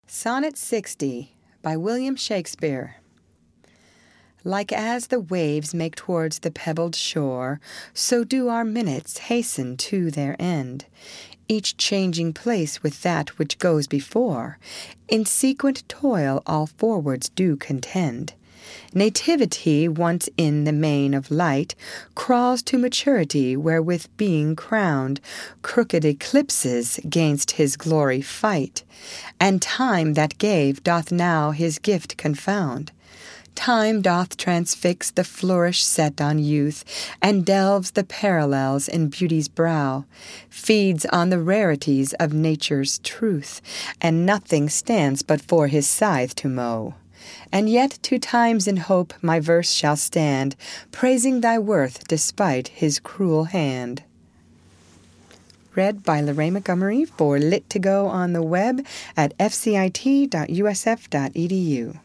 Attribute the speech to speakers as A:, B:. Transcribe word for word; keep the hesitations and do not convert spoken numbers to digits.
A: Sonnet sixty by William Shakespeare. Like as the waves make towards the pebbled shore, so do our minutes hasten to their end, each changing place with that which goes before. In sequent toil all forwards do contend. Nativity, once in the main of light, crawls to maturity, wherewith being crowned, crooked eclipses gainst his glory fight, and time that gave doth now his gift confound. Time doth transfix the flourish set on youth, and delves the parallels in beauty's brow, feeds on the rarities of nature's truth, and nothing stands but for his scythe to mow. And yet to times in hope my verse shall stand, praising thy worth despite his cruel hand. Read by Lorraine Montgomery for Lit to Go on the web at f c i t dot u s f dot e d u.